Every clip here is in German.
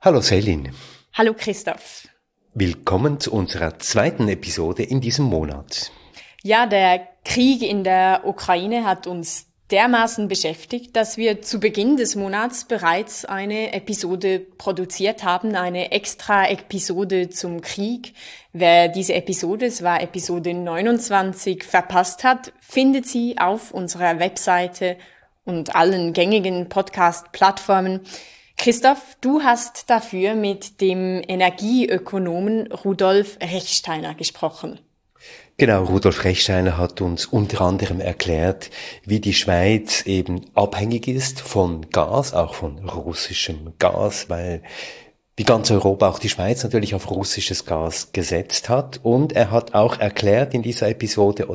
Hallo Selin. Hallo Christoph. Willkommen zu unserer zweiten Episode in diesem Monat. Ja, der Krieg in der Ukraine hat uns dermaßen beschäftigt, dass wir zu Beginn des Monats bereits eine Episode produziert haben, eine extra Episode zum Krieg. Wer diese Episode, es war Episode 29, verpasst hat, findet sie auf unserer Webseite und allen gängigen Podcast-Plattformen. Christoph, du hast dafür mit dem Energieökonomen Rudolf Rechsteiner gesprochen. Genau, Rudolf Rechsteiner hat uns unter anderem erklärt, wie die Schweiz eben abhängig ist von Gas, auch von russischem Gas, weil wie ganz Europa auch die Schweiz natürlich auf russisches Gas gesetzt hat. Und er hat auch erklärt in dieser Episode,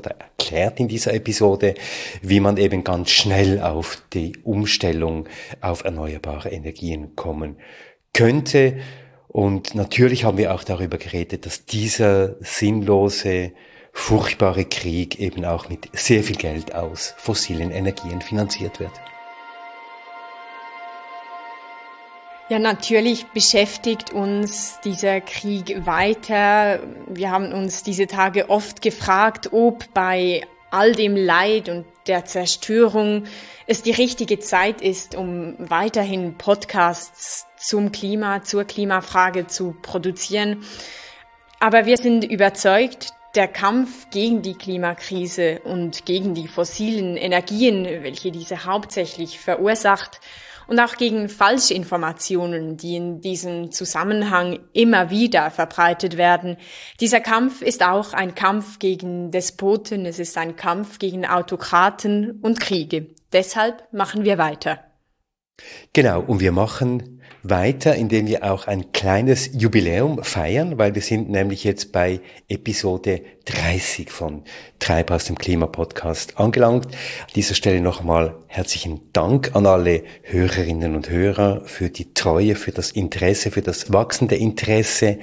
wie man eben ganz schnell auf die Umstellung auf erneuerbare Energien kommen könnte. Und natürlich haben wir auch darüber geredet, dass dieser sinnlose, furchtbare Krieg eben auch mit sehr viel Geld aus fossilen Energien finanziert wird. Ja, natürlich beschäftigt uns dieser Krieg weiter. Wir haben uns diese Tage oft gefragt, ob bei all dem Leid und der Zerstörung es die richtige Zeit ist, um weiterhin Podcasts zum Klima, zur Klimafrage zu produzieren. Aber wir sind überzeugt, der Kampf gegen die Klimakrise und gegen die fossilen Energien, welche diese hauptsächlich verursacht, und auch gegen Falschinformationen, die in diesem Zusammenhang immer wieder verbreitet werden. Dieser Kampf ist auch ein Kampf gegen Despoten, es ist ein Kampf gegen Autokraten und Kriege. Deshalb machen wir weiter. Genau, und wir machen weiter, indem wir auch ein kleines Jubiläum feiern, weil wir sind nämlich jetzt bei Episode 30 von Treibhaus, dem Klimapodcast, angelangt. An dieser Stelle nochmal herzlichen Dank an alle Hörerinnen und Hörer für die Treue, für das Interesse, für das wachsende Interesse.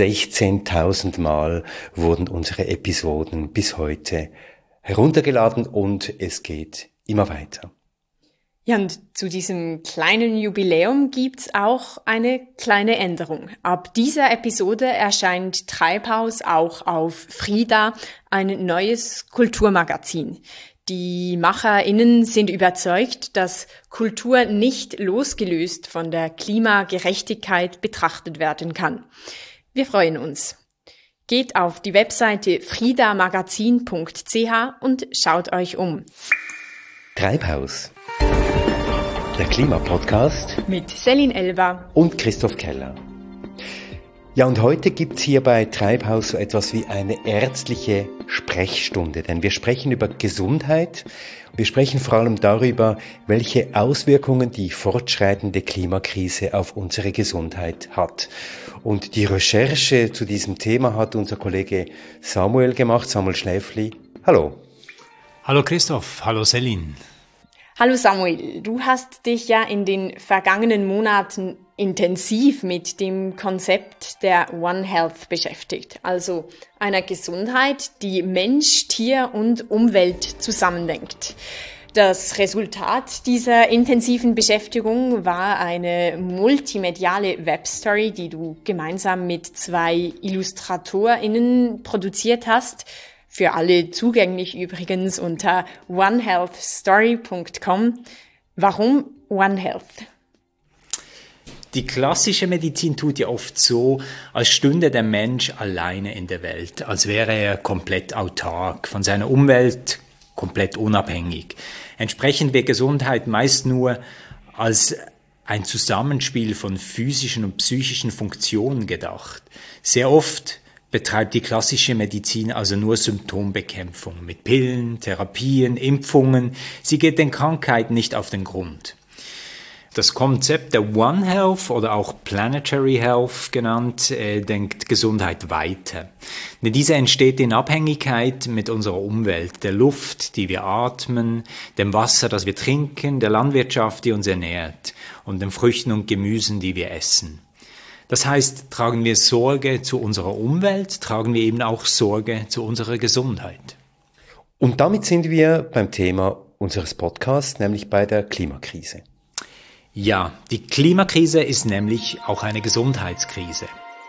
16.000 Mal wurden unsere Episoden bis heute heruntergeladen und es geht immer weiter. Ja, und zu diesem kleinen Jubiläum gibt's auch eine kleine Änderung. Ab dieser Episode erscheint Treibhaus auch auf Frida, ein neues Kulturmagazin. Die MacherInnen sind überzeugt, dass Kultur nicht losgelöst von der Klimagerechtigkeit betrachtet werden kann. Wir freuen uns. Geht auf die Webseite fridamagazin.ch und schaut euch um. Treibhaus. Der Klimapodcast mit Selin Elba und Christoph Keller. Ja, und heute gibt's hier bei Treibhaus so etwas wie eine ärztliche Sprechstunde, denn wir sprechen über Gesundheit. Wir sprechen vor allem darüber, welche Auswirkungen die fortschreitende Klimakrise auf unsere Gesundheit hat. Und die Recherche zu diesem Thema hat unser Kollege Samuel gemacht, Samuel Schläfli. Hallo. Hallo Christoph, hallo Selin. Hallo Samuel, du hast dich ja in den vergangenen Monaten intensiv mit dem Konzept der One Health beschäftigt, also einer Gesundheit, die Mensch, Tier und Umwelt zusammendenkt. Das Resultat dieser intensiven Beschäftigung war eine multimediale Webstory, die du gemeinsam mit 2 IllustratorInnen produziert hast. Für alle zugänglich übrigens unter onehealthstory.com. Warum One Health? Die klassische Medizin tut ja oft so, als stünde der Mensch alleine in der Welt, als wäre er komplett autark, von seiner Umwelt komplett unabhängig. Entsprechend wird Gesundheit meist nur als ein Zusammenspiel von physischen und psychischen Funktionen gedacht. Sehr oft betreibt die klassische Medizin also nur Symptombekämpfung mit Pillen, Therapien, Impfungen. Sie geht den Krankheiten nicht auf den Grund. Das Konzept der One Health oder auch Planetary Health genannt, denkt Gesundheit weiter. Denn diese entsteht in Abhängigkeit mit unserer Umwelt, der Luft, die wir atmen, dem Wasser, das wir trinken, der Landwirtschaft, die uns ernährt und den Früchten und Gemüsen, die wir essen. Das heißt, tragen wir Sorge zu unserer Umwelt, tragen wir eben auch Sorge zu unserer Gesundheit. Und damit sind wir beim Thema unseres Podcasts, nämlich bei der Klimakrise. Ja, die Klimakrise ist nämlich auch eine Gesundheitskrise.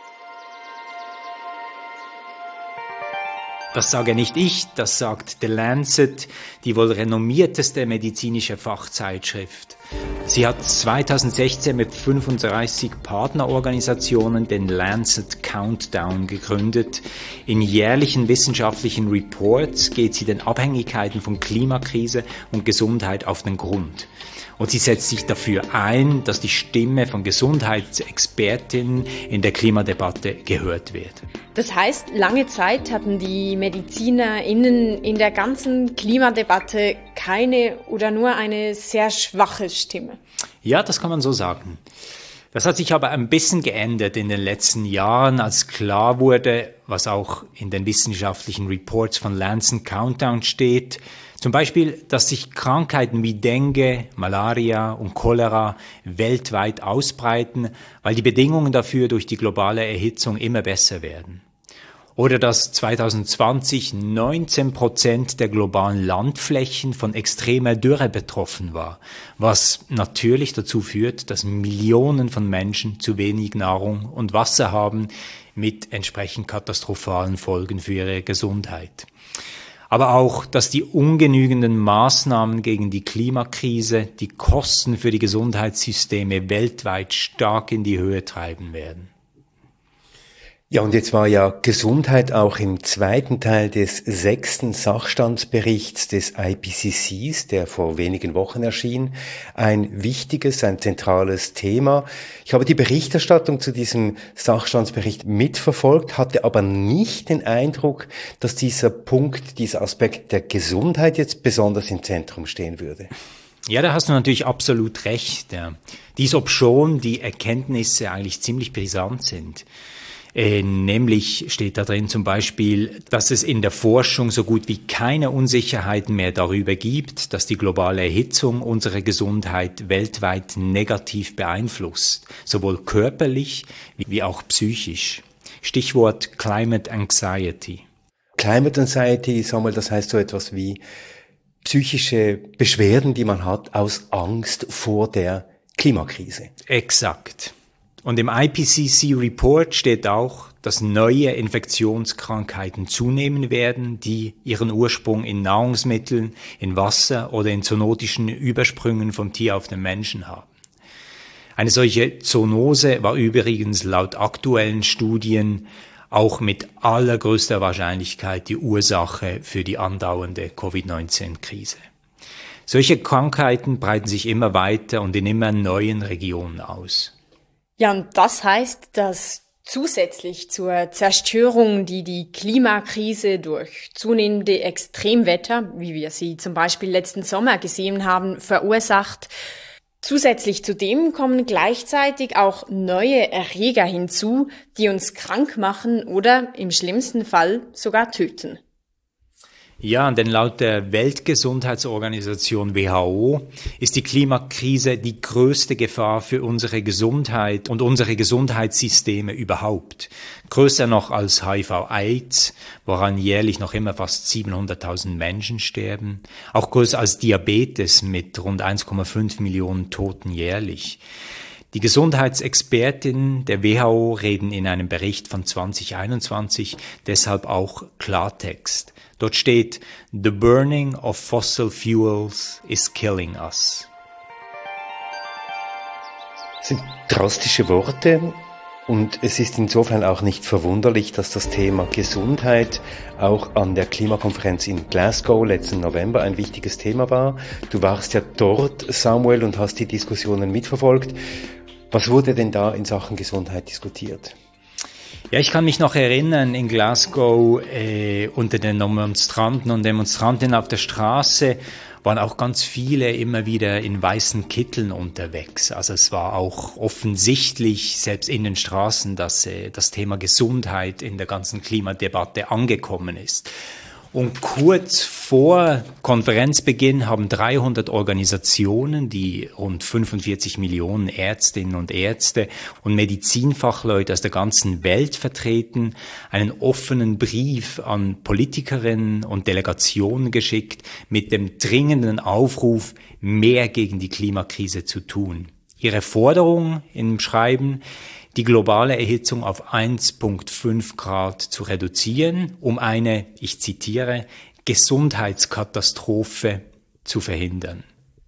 Das sage nicht ich, das sagt The Lancet, die wohl renommierteste medizinische Fachzeitschrift. Sie hat 2016 mit 35 Partnerorganisationen den Lancet Countdown gegründet. In jährlichen wissenschaftlichen Reports geht sie den Abhängigkeiten von Klimakrise und Gesundheit auf den Grund. Und sie setzt sich dafür ein, dass die Stimme von Gesundheitsexpertinnen in der Klimadebatte gehört wird. Das heißt, lange Zeit hatten die MedizinerInnen in der ganzen Klimadebatte keine oder nur eine sehr schwache Stimme. Ja, das kann man so sagen. Das hat sich aber ein bisschen geändert in den letzten Jahren, als klar wurde, was auch in den wissenschaftlichen Reports von Lancet Countdown steht, zum Beispiel, dass sich Krankheiten wie Dengue, Malaria und Cholera weltweit ausbreiten, weil die Bedingungen dafür durch die globale Erhitzung immer besser werden. Oder dass 2020 19% der globalen Landflächen von extremer Dürre betroffen war, was natürlich dazu führt, dass Millionen von Menschen zu wenig Nahrung und Wasser haben, mit entsprechend katastrophalen Folgen für ihre Gesundheit. Aber auch, dass die ungenügenden Maßnahmen gegen die Klimakrise die Kosten für die Gesundheitssysteme weltweit stark in die Höhe treiben werden. Ja, und jetzt war ja Gesundheit auch im zweiten Teil des 6. Sachstandsberichts des IPCCs, der vor wenigen Wochen erschien, ein wichtiges, ein zentrales Thema. Ich habe die Berichterstattung zu diesem Sachstandsbericht mitverfolgt, hatte aber nicht den Eindruck, dass dieser Punkt, dieser Aspekt der Gesundheit jetzt besonders im Zentrum stehen würde. Ja, da hast du natürlich absolut recht. Ja. Dies obschon die Erkenntnisse eigentlich ziemlich brisant sind. Nämlich steht da drin zum Beispiel, dass es in der Forschung so gut wie keine Unsicherheiten mehr darüber gibt, dass die globale Erhitzung unsere Gesundheit weltweit negativ beeinflusst, sowohl körperlich wie auch psychisch. Stichwort Climate Anxiety. Climate Anxiety, Samuel, das heißt so etwas wie psychische Beschwerden, die man hat aus Angst vor der Klimakrise. Exakt. Und im IPCC-Report steht auch, dass neue Infektionskrankheiten zunehmen werden, die ihren Ursprung in Nahrungsmitteln, in Wasser oder in zoonotischen Übersprüngen vom Tier auf den Menschen haben. Eine solche Zoonose war übrigens laut aktuellen Studien auch mit allergrößter Wahrscheinlichkeit die Ursache für die andauernde Covid-19-Krise. Solche Krankheiten breiten sich immer weiter und in immer neuen Regionen aus. Ja, und das heißt, dass zusätzlich zur Zerstörung, die die Klimakrise durch zunehmende Extremwetter, wie wir sie zum Beispiel letzten Sommer gesehen haben, verursacht, zusätzlich zu dem kommen gleichzeitig auch neue Erreger hinzu, die uns krank machen oder im schlimmsten Fall sogar töten. Ja, denn laut der Weltgesundheitsorganisation WHO ist die Klimakrise die größte Gefahr für unsere Gesundheit und unsere Gesundheitssysteme überhaupt. Größer noch als HIV-AIDS, woran jährlich noch immer fast 700.000 Menschen sterben. Auch größer als Diabetes mit rund 1,5 Millionen Toten jährlich. Die Gesundheitsexpertinnen der WHO reden in einem Bericht von 2021 deshalb auch Klartext. Dort steht, "The burning of fossil fuels is killing us." Das sind drastische Worte und es ist insofern auch nicht verwunderlich, dass das Thema Gesundheit auch an der Klimakonferenz in Glasgow letzten November ein wichtiges Thema war. Du warst ja dort, Samuel, und hast die Diskussionen mitverfolgt. Was wurde denn da in Sachen Gesundheit diskutiert? Ja, ich kann mich noch erinnern, in Glasgow unter den Demonstranten und Demonstrantinnen auf der Straße waren auch ganz viele immer wieder in weißen Kitteln unterwegs. Also es war auch offensichtlich, selbst in den Straßen, dass das Thema Gesundheit in der ganzen Klimadebatte angekommen ist. Und kurz vor Konferenzbeginn haben 300 Organisationen, die rund 45 Millionen Ärztinnen und Ärzte und Medizinfachleute aus der ganzen Welt vertreten, einen offenen Brief an Politikerinnen und Delegationen geschickt mit dem dringenden Aufruf, mehr gegen die Klimakrise zu tun. ihre Forderung im Schreiben, die globale Erhitzung auf 1,5 Grad zu reduzieren, um eine, ich zitiere, Gesundheitskatastrophe zu verhindern.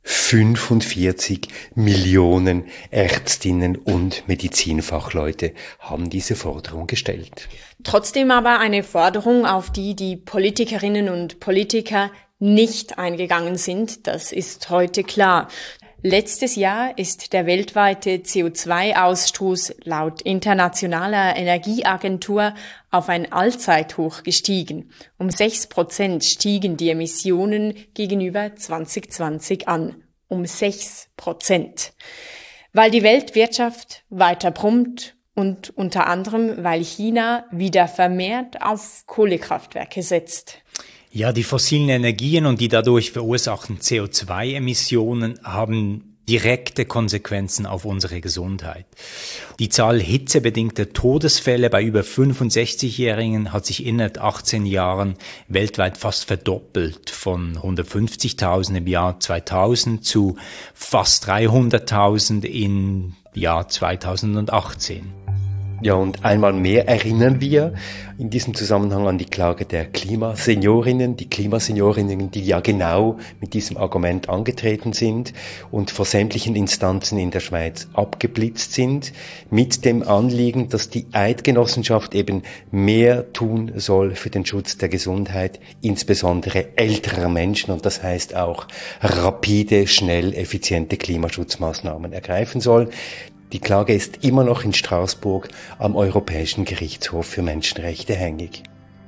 45 Millionen Ärztinnen und Medizinfachleute haben diese Forderung gestellt. Trotzdem aber eine Forderung, auf die die Politikerinnen und Politiker nicht eingegangen sind, das ist heute klar. Letztes Jahr ist der weltweite CO2-Ausstoß laut Internationaler Energieagentur auf ein Allzeithoch gestiegen. Um 6% stiegen die Emissionen gegenüber 2020 an. Um 6%. Weil die Weltwirtschaft weiter brummt und unter anderem, weil China wieder vermehrt auf Kohlekraftwerke setzt. Ja, die fossilen Energien und die dadurch verursachten CO2-Emissionen haben direkte Konsequenzen auf unsere Gesundheit. Die Zahl hitzebedingter Todesfälle bei über 65-Jährigen hat sich innerhalb 18 Jahren weltweit fast verdoppelt, von 150.000 im Jahr 2000 zu fast 300.000 im Jahr 2018. Ja, und einmal mehr erinnern wir in diesem Zusammenhang an die Klage der Klimaseniorinnen, die ja genau mit diesem Argument angetreten sind und vor sämtlichen Instanzen in der Schweiz abgeblitzt sind, mit dem Anliegen, dass die Eidgenossenschaft eben mehr tun soll für den Schutz der Gesundheit, insbesondere älterer Menschen, und das heißt auch rapide, schnell, effiziente Klimaschutzmaßnahmen ergreifen soll. Die Klage ist immer noch in Straßburg am Europäischen Gerichtshof für Menschenrechte hängig.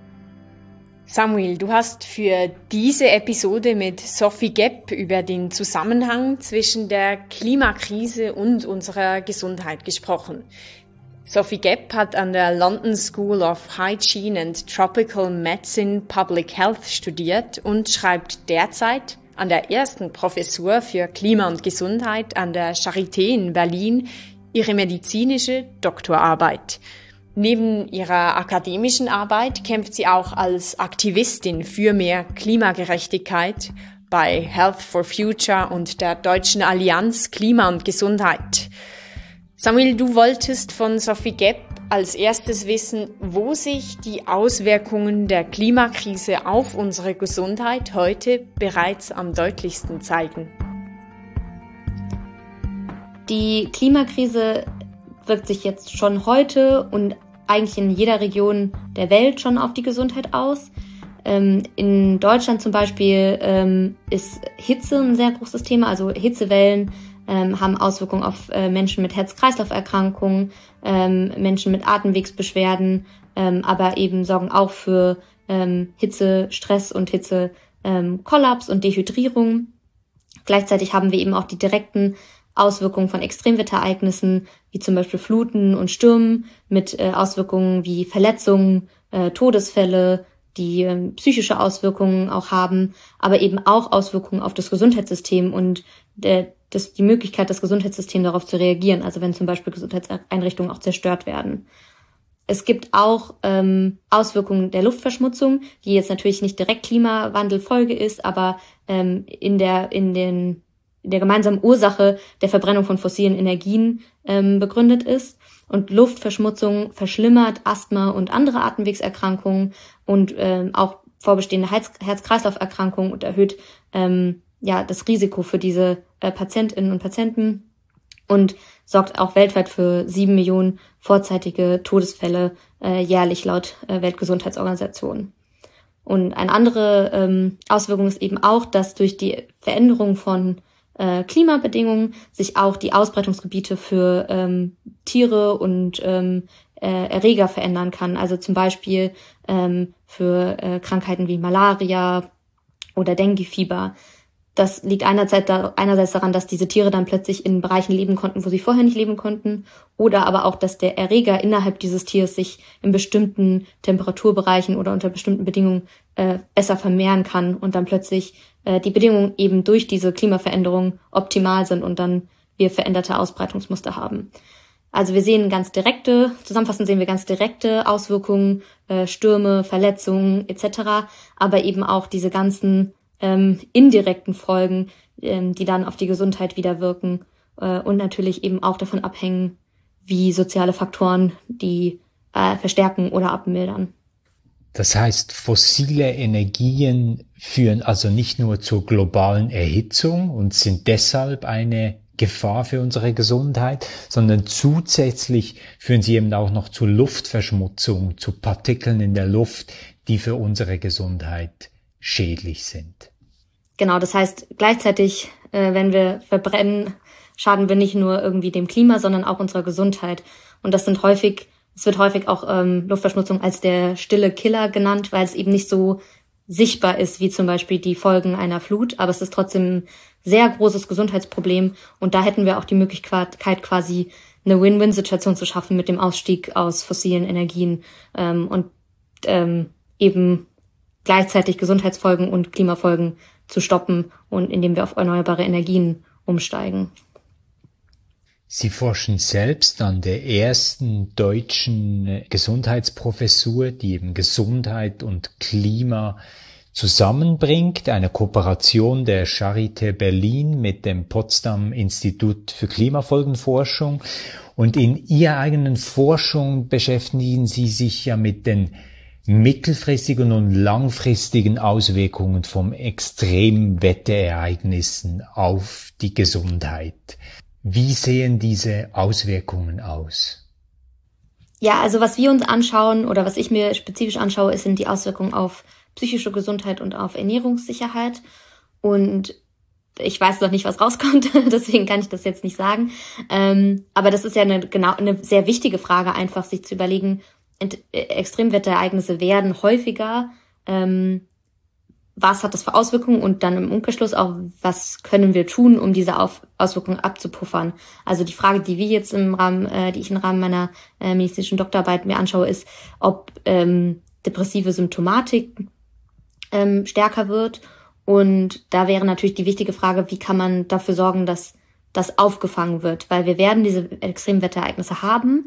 Samuel, du hast für diese Episode mit Sophie Gepp über den Zusammenhang zwischen der Klimakrise und unserer Gesundheit gesprochen. Sophie Gepp hat an der London School of Hygiene and Tropical Medicine Public Health studiert und schreibt derzeit an der ersten Professur für Klima und Gesundheit an der Charité in Berlin ihre medizinische Doktorarbeit. Neben ihrer akademischen Arbeit kämpft sie auch als Aktivistin für mehr Klimagerechtigkeit bei Health for Future und der Deutschen Allianz Klima und Gesundheit. Samuel, du wolltest von Sophie Gepp als erstes wissen, wo sich die Auswirkungen der Klimakrise auf unsere Gesundheit heute bereits am deutlichsten zeigen. Die Klimakrise wirkt sich jetzt schon heute und eigentlich in jeder Region der Welt schon auf die Gesundheit aus. In Deutschland zum Beispiel ist Hitze ein sehr großes Thema, also Hitzewellen haben Auswirkungen auf Menschen mit Herz-Kreislauf-Erkrankungen, Menschen mit Atemwegsbeschwerden, aber eben sorgen auch für Hitzestress und Hitzekollaps und Dehydrierung. Gleichzeitig haben wir eben auch die direkten Auswirkungen von Extremwetterereignissen, wie zum Beispiel Fluten und Stürmen, mit Auswirkungen wie Verletzungen, Todesfälle, die psychische Auswirkungen auch haben, aber eben auch Auswirkungen auf das Gesundheitssystem und die Möglichkeit, das Gesundheitssystem darauf zu reagieren, also wenn zum Beispiel Gesundheitseinrichtungen auch zerstört werden. Es gibt auch Auswirkungen der Luftverschmutzung, die jetzt natürlich nicht direkt Klimawandelfolge ist, aber in der gemeinsamen Ursache der Verbrennung von fossilen Energien begründet ist. Und Luftverschmutzung verschlimmert Asthma und andere Atemwegserkrankungen und auch vorbestehende Herz-Kreislauf-Erkrankungen und erhöht das Risiko für diese Patientinnen und Patienten und sorgt auch weltweit für 7 Millionen vorzeitige Todesfälle jährlich laut Weltgesundheitsorganisation. Und eine andere Auswirkung ist eben auch, dass durch die Veränderung von Klimabedingungen sich auch die Ausbreitungsgebiete für Tiere und Erreger verändern kann. Also zum Beispiel für Krankheiten wie Malaria oder Denguefieber. Das liegt einerseits daran, dass diese Tiere dann plötzlich in Bereichen leben konnten, wo sie vorher nicht leben konnten, oder aber auch, dass der Erreger innerhalb dieses Tiers sich in bestimmten Temperaturbereichen oder unter bestimmten Bedingungen besser vermehren kann und dann plötzlich die Bedingungen eben durch diese Klimaveränderung optimal sind und dann wir veränderte Ausbreitungsmuster haben. Also zusammenfassend sehen wir ganz direkte Auswirkungen, Stürme, Verletzungen etc., aber eben auch diese ganzen indirekten Folgen, die dann auf die Gesundheit wieder wirken und natürlich eben auch davon abhängen, wie soziale Faktoren die verstärken oder abmildern. Das heißt, fossile Energien führen also nicht nur zur globalen Erhitzung und sind deshalb eine Gefahr für unsere Gesundheit, sondern zusätzlich führen sie eben auch noch zur Luftverschmutzung, zu Partikeln in der Luft, die für unsere Gesundheit schädlich sind. Genau, das heißt gleichzeitig, wenn wir verbrennen, schaden wir nicht nur irgendwie dem Klima, sondern auch unserer Gesundheit. Und es wird häufig auch Luftverschmutzung als der stille Killer genannt, weil es eben nicht so sichtbar ist, wie zum Beispiel die Folgen einer Flut. Aber es ist trotzdem ein sehr großes Gesundheitsproblem. Und da hätten wir auch die Möglichkeit, quasi eine Win-Win-Situation zu schaffen mit dem Ausstieg aus fossilen Energien und eben gleichzeitig Gesundheitsfolgen und Klimafolgen zu stoppen und indem wir auf erneuerbare Energien umsteigen. Sie forschen selbst an der ersten deutschen Gesundheitsprofessur, die eben Gesundheit und Klima zusammenbringt, eine Kooperation der Charité Berlin mit dem Potsdam Institut für Klimafolgenforschung. Und in Ihrer eigenen Forschung beschäftigen Sie sich ja mit den mittelfristigen und langfristigen Auswirkungen von Extremwetterereignissen auf die Gesundheit. Wie sehen diese Auswirkungen aus? Ja, also was wir uns anschauen oder was ich mir spezifisch anschaue, sind die Auswirkungen auf psychische Gesundheit und auf Ernährungssicherheit. Und ich weiß noch nicht, was rauskommt, deswegen kann ich das jetzt nicht sagen. Aber das ist ja eine sehr wichtige Frage, einfach sich zu überlegen, Extremwetterereignisse werden häufiger. Was hat das für Auswirkungen? Und dann im Umkehrschluss auch, was können wir tun, um diese Auswirkungen abzupuffern? Also die Frage, die ich im Rahmen meiner medizinischen Doktorarbeit mir anschaue, ist, ob depressive Symptomatik stärker wird. Und da wäre natürlich die wichtige Frage, wie kann man dafür sorgen, dass das aufgefangen wird? Weil wir werden diese Extremwetterereignisse haben,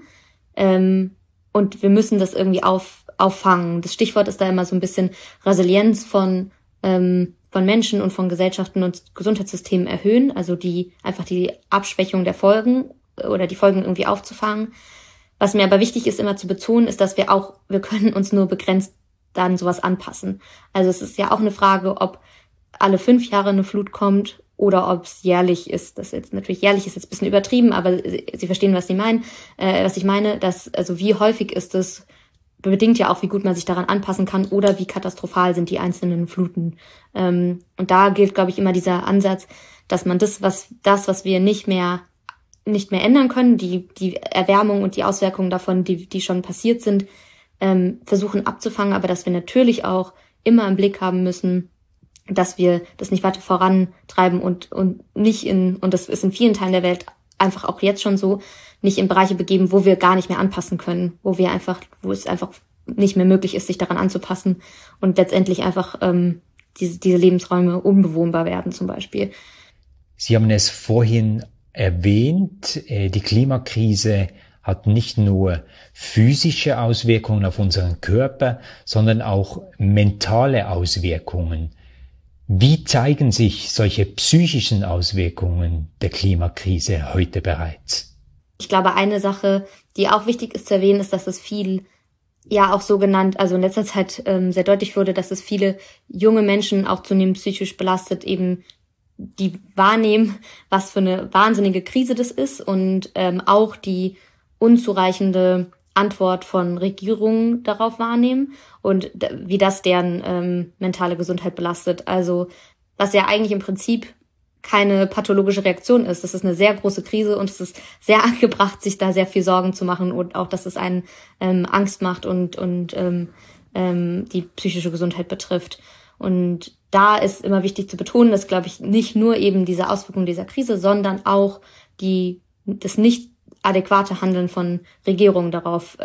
und wir müssen das irgendwie auffangen. Das Stichwort ist da immer so ein bisschen Resilienz von Menschen und von Gesellschaften und Gesundheitssystemen erhöhen, also die Abschwächung der Folgen oder die Folgen irgendwie aufzufangen. Was mir aber wichtig ist, immer zu betonen, ist, dass wir können uns nur begrenzt dann sowas anpassen. Also es ist ja auch eine Frage, ob alle 5 Jahre eine Flut kommt oder ob es jährlich ist. Das jetzt natürlich jährlich ist jetzt ein bisschen übertrieben, aber Sie verstehen, was ich meine. Also wie häufig ist es, bedingt ja auch, wie gut man sich daran anpassen kann oder wie katastrophal sind die einzelnen Fluten. Und da gilt, glaube ich, immer dieser Ansatz, dass man das, was wir nicht mehr ändern können, die Erwärmung und die Auswirkungen davon, die schon passiert sind, versuchen abzufangen, aber dass wir natürlich auch immer im Blick haben müssen, dass wir das nicht weiter vorantreiben und das ist in vielen Teilen der Welt einfach auch jetzt schon so, nicht in Bereiche begeben, wo wir gar nicht mehr anpassen können, wo es einfach nicht mehr möglich ist, sich daran anzupassen und letztendlich einfach diese Lebensräume unbewohnbar werden zum Beispiel. Sie haben es vorhin erwähnt, die Klimakrise hat nicht nur physische Auswirkungen auf unseren Körper, sondern auch mentale Auswirkungen. Wie zeigen sich solche psychischen Auswirkungen der Klimakrise heute bereits? Ich glaube, eine Sache, die auch wichtig ist zu erwähnen, ist, dass es viel, ja auch so genannt, also in letzter Zeit sehr deutlich wurde, dass es viele junge Menschen auch zunehmend psychisch belastet eben die wahrnehmen, was für eine wahnsinnige Krise das ist und auch die unzureichende Antwort von Regierungen darauf wahrnehmen und wie das deren mentale Gesundheit belastet. Also was ja eigentlich im Prinzip keine pathologische Reaktion ist. Das ist eine sehr große Krise und es ist sehr angebracht, sich da sehr viel Sorgen zu machen und auch, dass es einen Angst macht und die psychische Gesundheit betrifft. Und da ist immer wichtig zu betonen, dass, glaube ich, nicht nur eben diese Auswirkungen dieser Krise, sondern auch das nicht adäquate Handeln von Regierungen darauf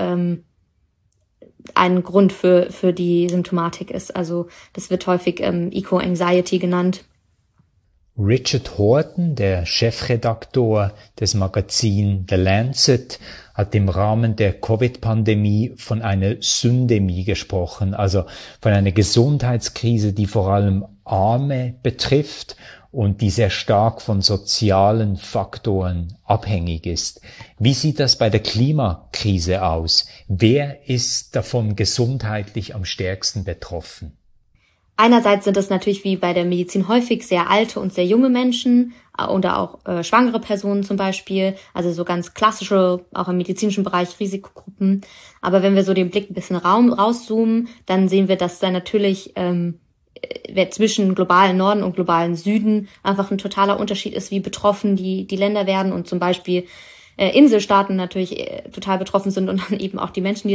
ein Grund für die Symptomatik ist. Also das wird häufig Eco-Anxiety genannt. Richard Horton, der Chefredaktor des Magazins The Lancet, hat im Rahmen der Covid-Pandemie von einer Syndemie gesprochen, also von einer Gesundheitskrise, die vor allem Arme betrifft und die sehr stark von sozialen Faktoren abhängig ist. Wie sieht das bei der Klimakrise aus? Wer ist davon gesundheitlich am stärksten betroffen? Einerseits sind es natürlich wie bei der Medizin häufig sehr alte und sehr junge Menschen oder auch schwangere Personen zum Beispiel, also so ganz klassische, auch im medizinischen Bereich Risikogruppen. Aber wenn wir so den Blick ein bisschen rauszoomen, dann sehen wir, dass da natürlich zwischen globalen Norden und globalen Süden einfach ein totaler Unterschied ist, wie betroffen die Länder werden und zum Beispiel Inselstaaten natürlich total betroffen sind und dann eben auch die Menschen,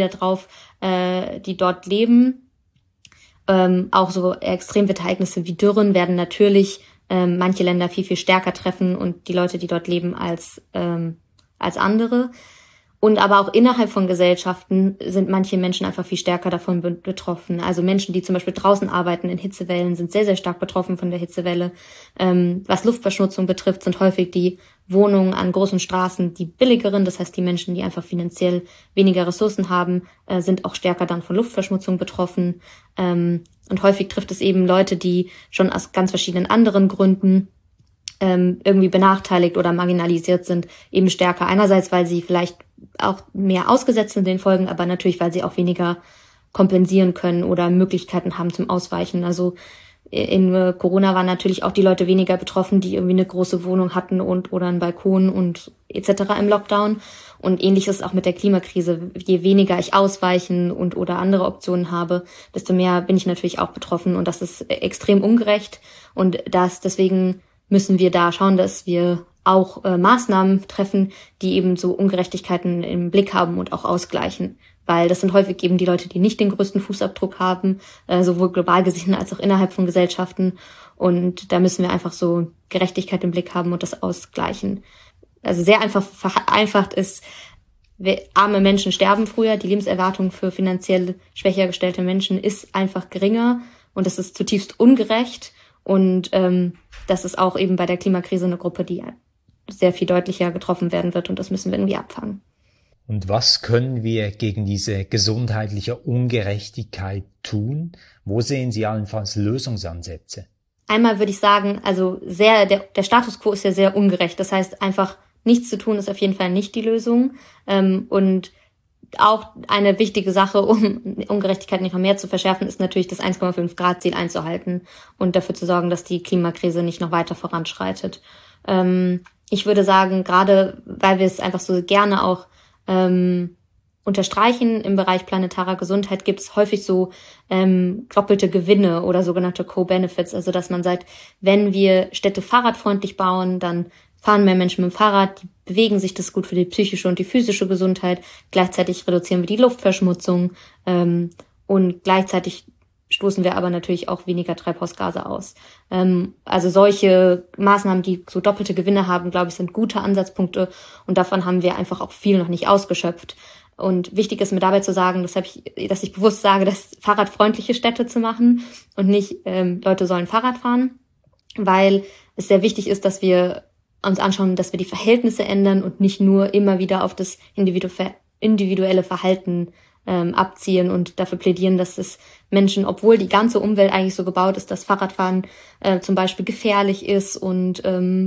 die dort leben. Auch so Extremwetterereignisse wie Dürren werden natürlich manche Länder viel, viel stärker treffen und die Leute, die dort leben, als andere. Und aber auch innerhalb von Gesellschaften sind manche Menschen einfach viel stärker davon betroffen. Also Menschen, die zum Beispiel draußen arbeiten in Hitzewellen, sind sehr, sehr stark betroffen von der Hitzewelle. Was Luftverschmutzung betrifft, sind häufig die Wohnungen an großen Straßen die billigeren. Das heißt, die Menschen, die einfach finanziell weniger Ressourcen haben, sind auch stärker dann von Luftverschmutzung betroffen. Und häufig trifft es eben Leute, die schon aus ganz verschiedenen anderen Gründen irgendwie benachteiligt oder marginalisiert sind, eben stärker. Einerseits, weil sie vielleicht auch mehr ausgesetzt sind den Folgen, aber natürlich, weil sie auch weniger kompensieren können oder Möglichkeiten haben zum Ausweichen. Also in Corona waren natürlich auch die Leute weniger betroffen, die irgendwie eine große Wohnung hatten oder einen Balkon und etc. im Lockdown. Und ähnlich ist es auch mit der Klimakrise. Je weniger ich ausweichen oder andere Optionen habe, desto mehr bin ich natürlich auch betroffen. Und das ist extrem ungerecht. Und deswegen müssen wir da schauen, dass wir auch Maßnahmen treffen, die eben so Ungerechtigkeiten im Blick haben und auch ausgleichen. Weil das sind häufig eben die Leute, die nicht den größten Fußabdruck haben, sowohl global gesehen als auch innerhalb von Gesellschaften. Und da müssen wir einfach so Gerechtigkeit im Blick haben und das ausgleichen. Also sehr einfach vereinfacht ist, arme Menschen sterben früher. Die Lebenserwartung für finanziell schwächer gestellte Menschen ist einfach geringer und das ist zutiefst ungerecht. Und das ist auch eben bei der Klimakrise eine Gruppe, die sehr viel deutlicher getroffen werden wird und das müssen wir irgendwie abfangen. Und was können wir gegen diese gesundheitliche Ungerechtigkeit tun? Wo sehen Sie allenfalls Lösungsansätze? Einmal würde ich sagen, also der Status quo ist ja sehr ungerecht. Das heißt, einfach nichts zu tun ist auf jeden Fall nicht die Lösung. Und auch eine wichtige Sache, um Ungerechtigkeit nicht noch mehr zu verschärfen, ist natürlich das 1,5 Grad Ziel einzuhalten und dafür zu sorgen, dass die Klimakrise nicht noch weiter voranschreitet. Ich würde sagen, gerade weil wir es einfach so gerne auch unterstreichen, im Bereich planetarer Gesundheit gibt es häufig so doppelte Gewinne oder sogenannte Co-Benefits. Also dass man sagt, wenn wir Städte fahrradfreundlich bauen, dann fahren mehr Menschen mit dem Fahrrad, die bewegen sich, das ist gut für die psychische und die physische Gesundheit. Gleichzeitig reduzieren wir die Luftverschmutzung und gleichzeitig stoßen wir aber natürlich auch weniger Treibhausgase aus. Also solche Maßnahmen, die so doppelte Gewinne haben, glaube ich, sind gute Ansatzpunkte und davon haben wir einfach auch viel noch nicht ausgeschöpft. Und wichtig ist mir dabei zu sagen, dass ich bewusst sage, dass fahrradfreundliche Städte zu machen und nicht Leute sollen Fahrrad fahren, weil es sehr wichtig ist, dass wir uns anschauen, dass wir die Verhältnisse ändern und nicht nur immer wieder auf das individuelle Verhalten abzielen und dafür plädieren, dass es Menschen, obwohl die ganze Umwelt eigentlich so gebaut ist, dass Fahrradfahren zum Beispiel gefährlich ist und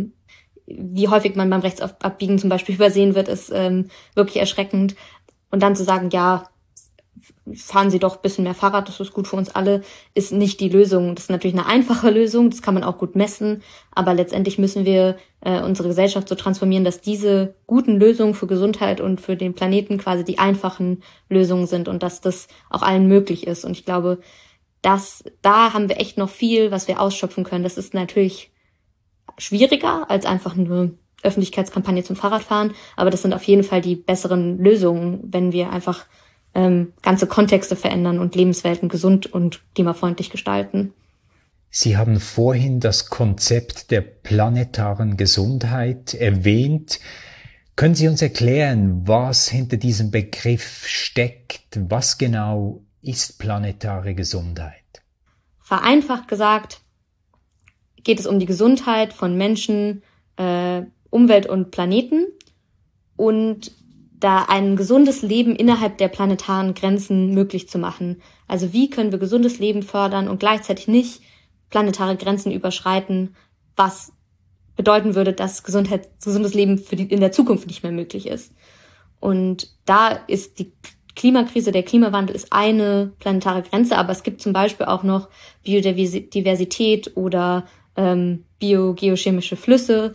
wie häufig man beim Rechtsabbiegen zum Beispiel übersehen wird, ist wirklich erschreckend. Und dann zu sagen, ja, fahren Sie doch ein bisschen mehr Fahrrad, das ist gut für uns alle, ist nicht die Lösung. Das ist natürlich eine einfache Lösung, das kann man auch gut messen, aber letztendlich müssen wir unsere Gesellschaft so transformieren, dass diese guten Lösungen für Gesundheit und für den Planeten quasi die einfachen Lösungen sind und dass das auch allen möglich ist. Und ich glaube, da haben wir echt noch viel, was wir ausschöpfen können. Das ist natürlich schwieriger als einfach eine Öffentlichkeitskampagne zum Fahrradfahren, aber das sind auf jeden Fall die besseren Lösungen, wenn wir einfach ganze Kontexte verändern und Lebenswelten gesund und klimafreundlich gestalten. Sie haben vorhin das Konzept der planetaren Gesundheit erwähnt. Können Sie uns erklären, was hinter diesem Begriff steckt? Was genau ist planetare Gesundheit? Vereinfacht gesagt geht es um die Gesundheit von Menschen, Umwelt und Planeten und da ein gesundes Leben innerhalb der planetaren Grenzen möglich zu machen. Also wie können wir gesundes Leben fördern und gleichzeitig nicht planetare Grenzen überschreiten, was bedeuten würde, dass gesundes Leben in der Zukunft nicht mehr möglich ist. Und da ist die Klimakrise, der Klimawandel ist eine planetare Grenze, aber es gibt zum Beispiel auch noch Biodiversität oder biogeochemische Flüsse,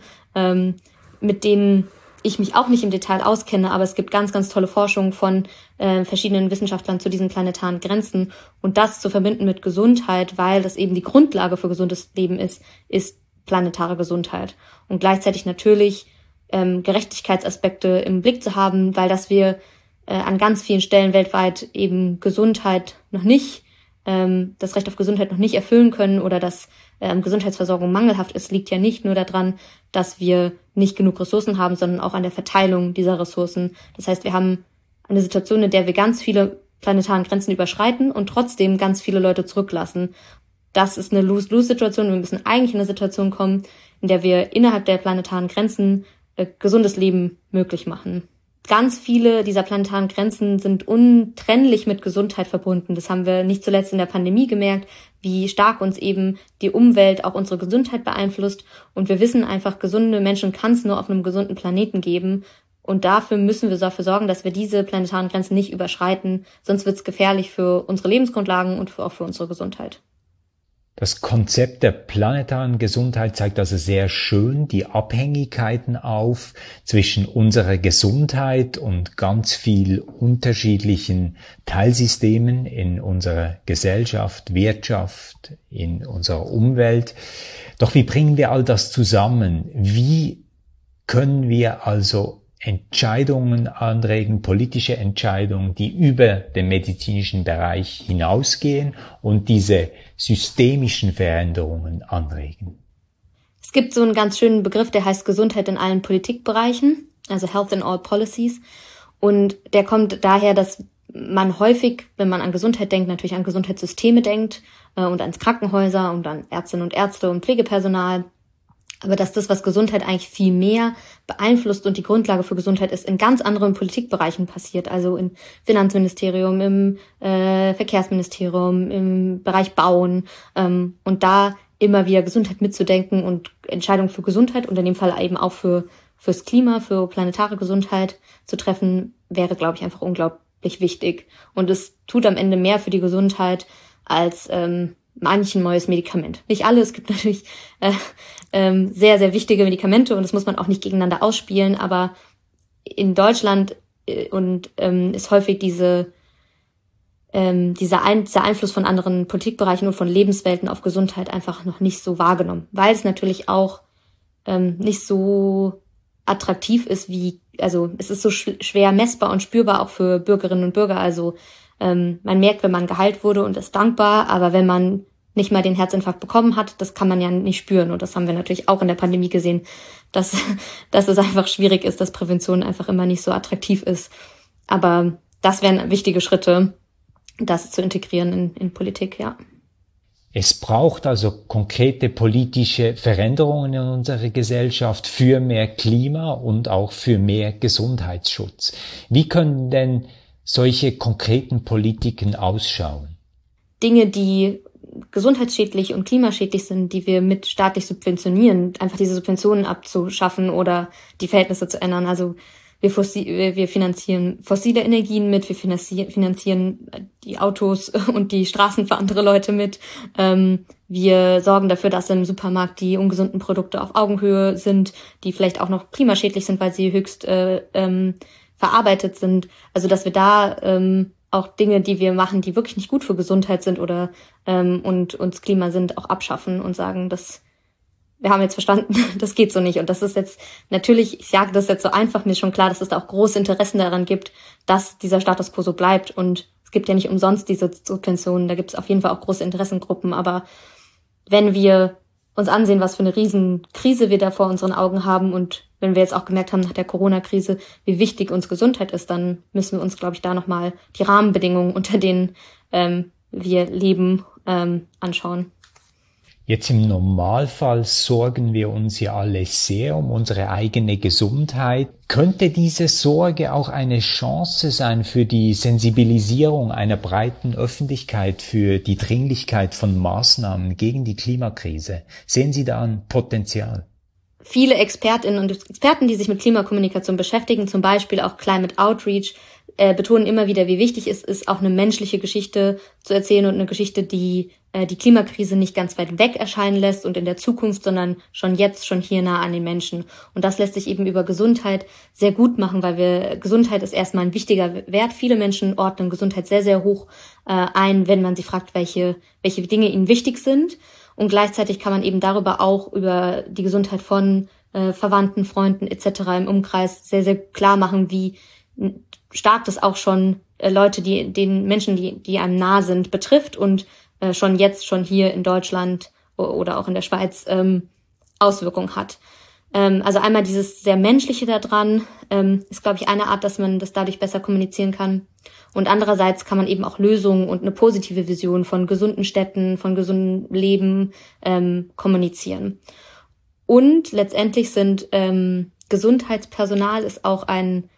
mit denen ich mich auch nicht im Detail auskenne, aber es gibt ganz, ganz tolle Forschung von verschiedenen Wissenschaftlern zu diesen planetaren Grenzen. Und das zu verbinden mit Gesundheit, weil das eben die Grundlage für gesundes Leben ist planetare Gesundheit. Und gleichzeitig natürlich Gerechtigkeitsaspekte im Blick zu haben, weil dass wir an ganz vielen Stellen weltweit eben Gesundheit noch nicht, das Recht auf Gesundheit noch nicht erfüllen können oder dass Gesundheitsversorgung mangelhaft ist, liegt ja nicht nur daran, dass wir nicht genug Ressourcen haben, sondern auch an der Verteilung dieser Ressourcen. Das heißt, wir haben eine Situation, in der wir ganz viele planetaren Grenzen überschreiten und trotzdem ganz viele Leute zurücklassen. Das ist eine Lose-Lose-Situation. Wir müssen eigentlich in eine Situation kommen, in der wir innerhalb der planetaren Grenzen gesundes Leben möglich machen. Ganz viele dieser planetaren Grenzen sind untrennlich mit Gesundheit verbunden. Das haben wir nicht zuletzt in der Pandemie gemerkt, wie stark uns eben die Umwelt auch unsere Gesundheit beeinflusst. Und wir wissen einfach, gesunde Menschen kann es nur auf einem gesunden Planeten geben. Und dafür müssen wir dafür sorgen, dass wir diese planetaren Grenzen nicht überschreiten. Sonst wird es gefährlich für unsere Lebensgrundlagen und auch für unsere Gesundheit. Das Konzept der planetaren Gesundheit zeigt also sehr schön die Abhängigkeiten auf zwischen unserer Gesundheit und ganz viel unterschiedlichen Teilsystemen in unserer Gesellschaft, Wirtschaft, in unserer Umwelt. Doch wie bringen wir all das zusammen? Wie können wir also Entscheidungen anregen, politische Entscheidungen, die über den medizinischen Bereich hinausgehen und diese systemischen Veränderungen anregen? Es gibt so einen ganz schönen Begriff, der heißt Gesundheit in allen Politikbereichen, also Health in all policies. Und der kommt daher, dass man häufig, wenn man an Gesundheit denkt, natürlich an Gesundheitssysteme denkt und ans Krankenhäuser und an Ärztinnen und Ärzte und Pflegepersonal. Aber dass das, was Gesundheit eigentlich viel mehr beeinflusst und die Grundlage für Gesundheit ist, in ganz anderen Politikbereichen passiert. Also im Finanzministerium, im Verkehrsministerium, im Bereich Bauen. Und da immer wieder Gesundheit mitzudenken und Entscheidungen für Gesundheit und in dem Fall eben auch fürs Klima, für planetare Gesundheit zu treffen, wäre, glaube ich, einfach unglaublich wichtig. Und es tut am Ende mehr für die Gesundheit als manchen neues Medikament. Nicht alle, es gibt natürlich sehr, sehr wichtige Medikamente und das muss man auch nicht gegeneinander ausspielen, aber in Deutschland ist häufig dieser Einfluss von anderen Politikbereichen und von Lebenswelten auf Gesundheit einfach noch nicht so wahrgenommen, weil es natürlich auch nicht so attraktiv ist also es ist so schwer messbar und spürbar auch für Bürgerinnen und Bürger, also man merkt, wenn man geheilt wurde und ist dankbar, aber wenn man nicht mal den Herzinfarkt bekommen hat, das kann man ja nicht spüren. Und das haben wir natürlich auch in der Pandemie gesehen, dass es einfach schwierig ist, dass Prävention einfach immer nicht so attraktiv ist. Aber das wären wichtige Schritte, das zu integrieren in Politik, ja. Es braucht also konkrete politische Veränderungen in unserer Gesellschaft für mehr Klima und auch für mehr Gesundheitsschutz. Wie können denn solche konkreten Politiken ausschauen? Dinge, die gesundheitsschädlich und klimaschädlich sind, die wir mit staatlich subventionieren, einfach diese Subventionen abzuschaffen oder die Verhältnisse zu ändern. Also wir finanzieren fossile Energien mit, wir finanzieren die Autos und die Straßen für andere Leute mit. Wir sorgen dafür, dass im Supermarkt die ungesunden Produkte auf Augenhöhe sind, die vielleicht auch noch klimaschädlich sind, weil sie höchst verarbeitet sind. Also dass wir da auch Dinge, die wir machen, die wirklich nicht gut für Gesundheit sind oder und uns Klima sind, auch abschaffen und sagen, wir haben jetzt verstanden, das geht so nicht. Und das ist jetzt natürlich, ich sage das jetzt so einfach, mir ist schon klar, dass es da auch große Interessen daran gibt, dass dieser Status quo so bleibt. Und es gibt ja nicht umsonst diese Subventionen, da gibt es auf jeden Fall auch große Interessengruppen. Aber wenn wir uns ansehen, was für eine Riesenkrise wir da vor unseren Augen haben und wenn wir jetzt auch gemerkt haben nach der Corona-Krise, wie wichtig uns Gesundheit ist, dann müssen wir uns, glaube ich, da nochmal die Rahmenbedingungen, unter denen wir leben, anschauen. Jetzt im Normalfall sorgen wir uns ja alle sehr um unsere eigene Gesundheit. Könnte diese Sorge auch eine Chance sein für die Sensibilisierung einer breiten Öffentlichkeit für die Dringlichkeit von Maßnahmen gegen die Klimakrise? Sehen Sie da ein Potenzial? Viele Expertinnen und Experten, die sich mit Klimakommunikation beschäftigen, zum Beispiel auch Climate Outreach, betonen immer wieder, wie wichtig es ist, auch eine menschliche Geschichte zu erzählen und eine Geschichte, die die Klimakrise nicht ganz weit weg erscheinen lässt und in der Zukunft, sondern schon jetzt, schon hier nah an den Menschen. Und das lässt sich eben über Gesundheit sehr gut machen, weil Gesundheit ist erstmal ein wichtiger Wert. Viele Menschen ordnen Gesundheit sehr, sehr hoch ein, wenn man sie fragt, welche Dinge ihnen wichtig sind. Und gleichzeitig kann man eben darüber auch über die Gesundheit von Verwandten, Freunden etc. im Umkreis sehr, sehr klar machen, wie stark das auch schon Leute, den Menschen, die einem nah sind, betrifft und schon hier in Deutschland oder auch in der Schweiz Auswirkungen hat. Also einmal dieses sehr Menschliche daran ist, glaube ich, eine Art, dass man das dadurch besser kommunizieren kann. Und andererseits kann man eben auch Lösungen und eine positive Vision von gesunden Städten, von gesundem Leben kommunizieren. Und letztendlich sind Gesundheitspersonal ist auch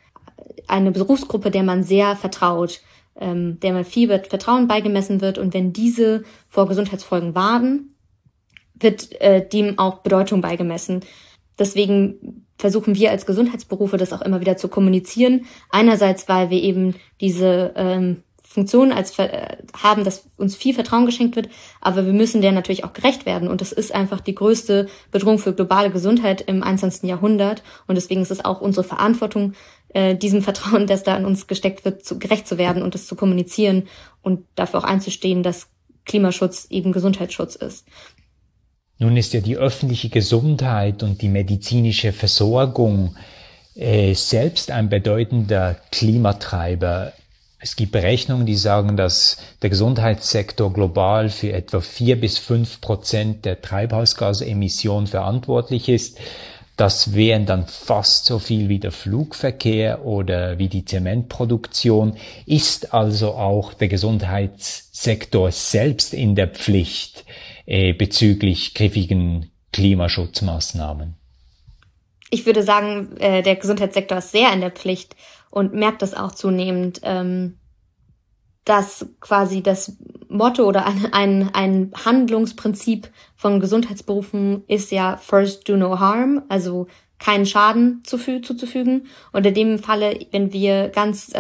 eine Berufsgruppe, der man sehr vertraut, der man viel Vertrauen beigemessen wird. Und wenn diese vor Gesundheitsfolgen warnen, wird dem auch Bedeutung beigemessen. Deswegen versuchen wir als Gesundheitsberufe das auch immer wieder zu kommunizieren. Einerseits, weil wir eben diese Funktion haben, dass uns viel Vertrauen geschenkt wird, aber wir müssen der natürlich auch gerecht werden. Und das ist einfach die größte Bedrohung für globale Gesundheit im 21. Jahrhundert. Und deswegen ist es auch unsere Verantwortung, diesem Vertrauen, das da an uns gesteckt wird, gerecht zu werden und es zu kommunizieren und dafür auch einzustehen, dass Klimaschutz eben Gesundheitsschutz ist. Nun ist ja die öffentliche Gesundheit und die medizinische Versorgung selbst ein bedeutender Klimatreiber. Es gibt Berechnungen, die sagen, dass der Gesundheitssektor global für etwa 4-5% der Treibhausgasemissionen verantwortlich ist. Das wären dann fast so viel wie der Flugverkehr oder wie die Zementproduktion. Ist also auch der Gesundheitssektor selbst in der Pflicht bezüglich griffigen Klimaschutzmaßnahmen? Ich würde sagen, der Gesundheitssektor ist sehr in der Pflicht und merkt das auch zunehmend, dass quasi das Motto oder ein Handlungsprinzip von Gesundheitsberufen ist ja First do no harm, also keinen Schaden zuzufügen. Und in dem Falle, wenn wir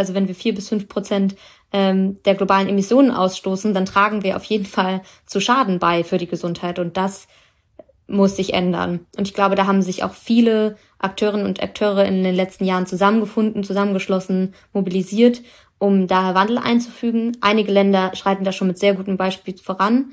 4-5% der globalen Emissionen ausstoßen, dann tragen wir auf jeden Fall zu Schaden bei für die Gesundheit. Und das muss sich ändern. Und ich glaube, da haben sich auch viele Akteurinnen und Akteure in den letzten Jahren zusammengefunden, zusammengeschlossen, mobilisiert, um da Wandel einzufügen. Einige Länder schreiten da schon mit sehr gutem Beispiel voran.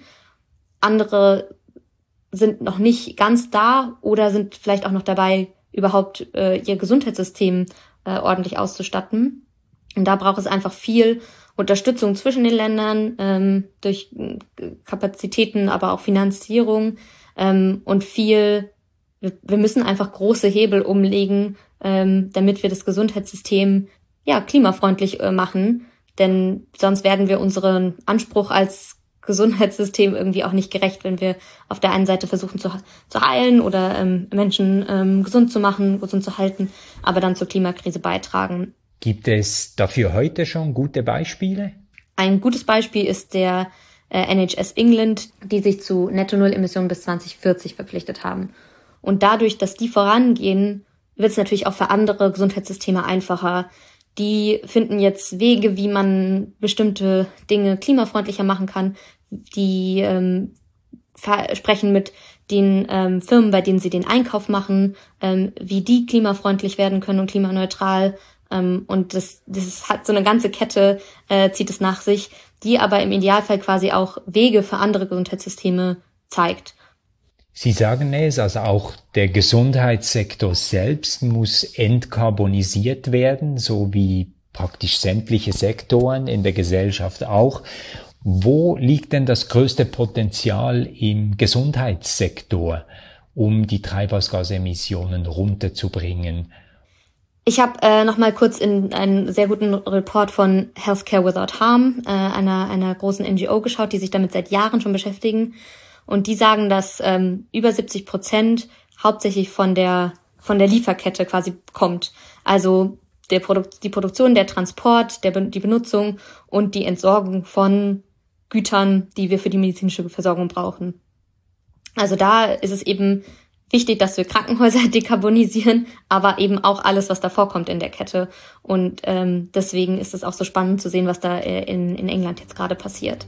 Andere sind noch nicht ganz da oder sind vielleicht auch noch dabei, überhaupt ihr Gesundheitssystem ordentlich auszustatten. Und da braucht es einfach viel Unterstützung zwischen den Ländern, durch Kapazitäten, aber auch Finanzierung und wir müssen einfach große Hebel umlegen, damit wir das Gesundheitssystem klimafreundlich machen, denn sonst werden wir unseren Anspruch als Gesundheitssystem irgendwie auch nicht gerecht, wenn wir auf der einen Seite versuchen zu heilen oder Menschen gesund zu machen, gesund zu halten, aber dann zur Klimakrise beitragen. Gibt es dafür heute schon gute Beispiele? Ein gutes Beispiel ist der NHS England, die sich zu Netto-Null-Emissionen bis 2040 verpflichtet haben. Und dadurch, dass die vorangehen, wird es natürlich auch für andere Gesundheitssysteme einfacher. Die finden jetzt Wege, wie man bestimmte Dinge klimafreundlicher machen kann. Die sprechen mit den Firmen, bei denen sie den Einkauf machen, wie die klimafreundlich werden können und klimaneutral. Und das hat so eine ganze Kette, zieht es nach sich, die aber im Idealfall quasi auch Wege für andere Gesundheitssysteme zeigt. Sie sagen es, also auch der Gesundheitssektor selbst muss entkarbonisiert werden, so wie praktisch sämtliche Sektoren in der Gesellschaft auch. Wo liegt denn das größte Potenzial im Gesundheitssektor, um die Treibhausgasemissionen runterzubringen? Ich habe noch mal kurz in einen sehr guten Report von Healthcare Without Harm, einer großen NGO geschaut, die sich damit seit Jahren schon beschäftigen. Und die sagen, dass über 70% hauptsächlich von der Lieferkette quasi kommt. Also die Produktion, der Transport, die Benutzung und die Entsorgung von Gütern, die wir für die medizinische Versorgung brauchen. Also da ist es eben wichtig, dass wir Krankenhäuser dekarbonisieren, aber eben auch alles, was davor kommt in der Kette. Und deswegen ist es auch so spannend zu sehen, was da in England jetzt gerade passiert.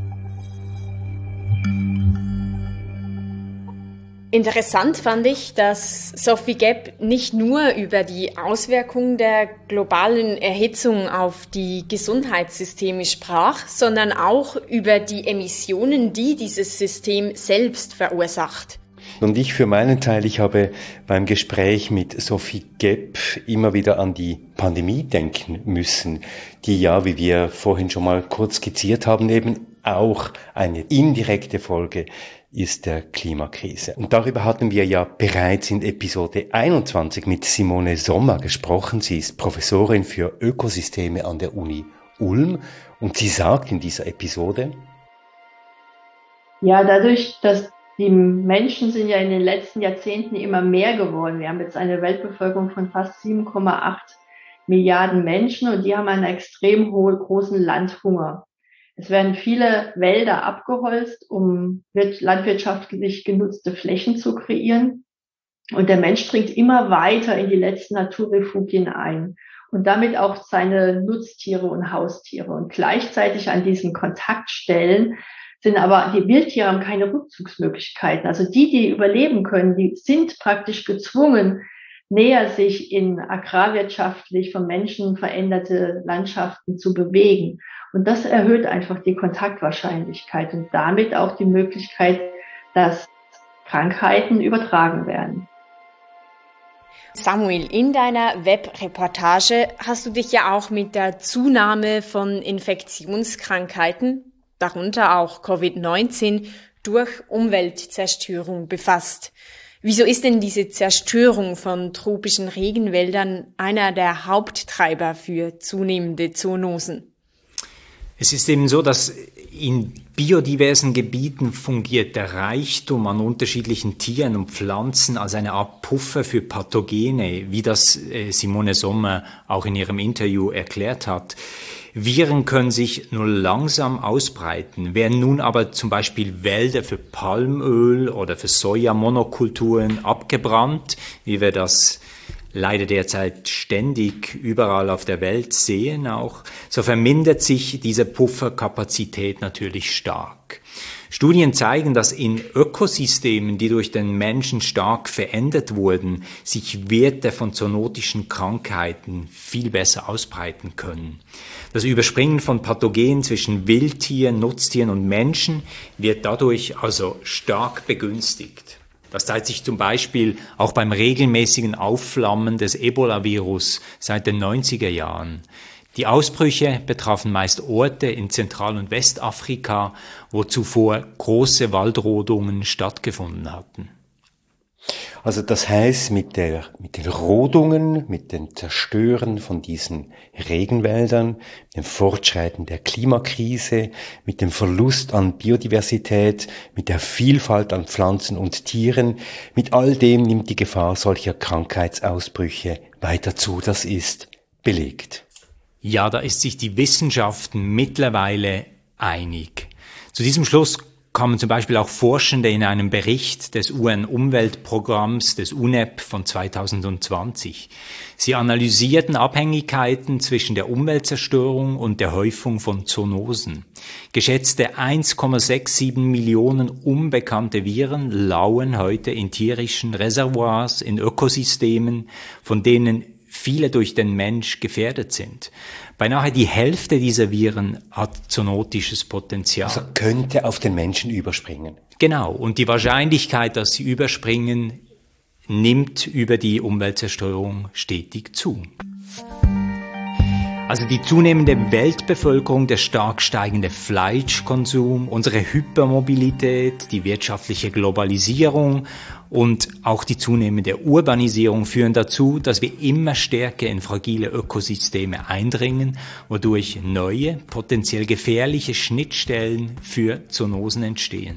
Interessant fand ich, dass Sophie Gepp nicht nur über die Auswirkungen der globalen Erhitzung auf die Gesundheitssysteme sprach, sondern auch über die Emissionen, die dieses System selbst verursacht. Und ich für meinen Teil, ich habe beim Gespräch mit Sophie Gepp immer wieder an die Pandemie denken müssen, die ja, wie wir vorhin schon mal kurz skizziert haben, eben auch eine indirekte Folge ist der Klimakrise. Und darüber hatten wir ja bereits in Episode 21 mit Simone Sommer gesprochen. Sie ist Professorin für Ökosysteme an der Uni Ulm und sie sagt in dieser Episode: Ja, dadurch, dass die Menschen sind ja in den letzten Jahrzehnten immer mehr geworden. Wir haben jetzt eine Weltbevölkerung von fast 7,8 Milliarden Menschen und die haben einen extrem großen Landhunger. Es werden viele Wälder abgeholzt, um landwirtschaftlich genutzte Flächen zu kreieren. Und der Mensch dringt immer weiter in die letzten Naturrefugien ein und damit auch seine Nutztiere und Haustiere. Und gleichzeitig an diesen Kontaktstellen sind aber die Wildtiere haben keine Rückzugsmöglichkeiten. Also die überleben können, die sind praktisch gezwungen, näher sich in agrarwirtschaftlich von Menschen veränderte Landschaften zu bewegen. Und das erhöht einfach die Kontaktwahrscheinlichkeit und damit auch die Möglichkeit, dass Krankheiten übertragen werden. Samuel, in deiner Webreportage hast du dich ja auch mit der Zunahme von Infektionskrankheiten, darunter auch Covid-19, durch Umweltzerstörung befasst. Wieso ist denn diese Zerstörung von tropischen Regenwäldern einer der Haupttreiber für zunehmende Zoonosen? Es ist eben so, dass in biodiversen Gebieten fungiert der Reichtum an unterschiedlichen Tieren und Pflanzen als eine Art Puffer für Pathogene, wie das Simone Sommer auch in ihrem Interview erklärt hat. Viren können sich nur langsam ausbreiten. Werden nun aber zum Beispiel Wälder für Palmöl oder für Sojamonokulturen abgebrannt, wie wir das leider derzeit ständig überall auf der Welt sehen auch, so vermindert sich diese Pufferkapazität natürlich stark. Studien zeigen, dass in Ökosystemen, die durch den Menschen stark verändert wurden, sich Werte von zoonotischen Krankheiten viel besser ausbreiten können. Das Überspringen von Pathogenen zwischen Wildtieren, Nutztieren und Menschen wird dadurch also stark begünstigt. Das zeigt sich zum Beispiel auch beim regelmäßigen Aufflammen des Ebola-Virus seit den 90er Jahren. Die Ausbrüche betrafen meist Orte in Zentral- und Westafrika, wo zuvor große Waldrodungen stattgefunden hatten. Also das heißt, mit den Rodungen, mit dem Zerstören von diesen Regenwäldern, dem Fortschreiten der Klimakrise, mit dem Verlust an Biodiversität, mit der Vielfalt an Pflanzen und Tieren, mit all dem nimmt die Gefahr solcher Krankheitsausbrüche weiter zu. Das ist belegt. Ja, da ist sich die Wissenschaft mittlerweile einig. Zu diesem Schluss kamen zum Beispiel auch Forschende in einem Bericht des UN-Umweltprogramms des UNEP von 2020. Sie analysierten Abhängigkeiten zwischen der Umweltzerstörung und der Häufung von Zoonosen. Geschätzte 1,67 Millionen unbekannte Viren lauern heute in tierischen Reservoirs, in Ökosystemen, von denen viele durch den Mensch gefährdet sind. Beinahe die Hälfte dieser Viren hat zoonotisches Potenzial. Also könnte auf den Menschen überspringen. Genau, und die Wahrscheinlichkeit, dass sie überspringen, nimmt über die Umweltzerstörung stetig zu. Also die zunehmende Weltbevölkerung, der stark steigende Fleischkonsum, unsere Hypermobilität, die wirtschaftliche Globalisierung und auch die zunehmende Urbanisierung führen dazu, dass wir immer stärker in fragile Ökosysteme eindringen, wodurch neue, potenziell gefährliche Schnittstellen für Zoonosen entstehen.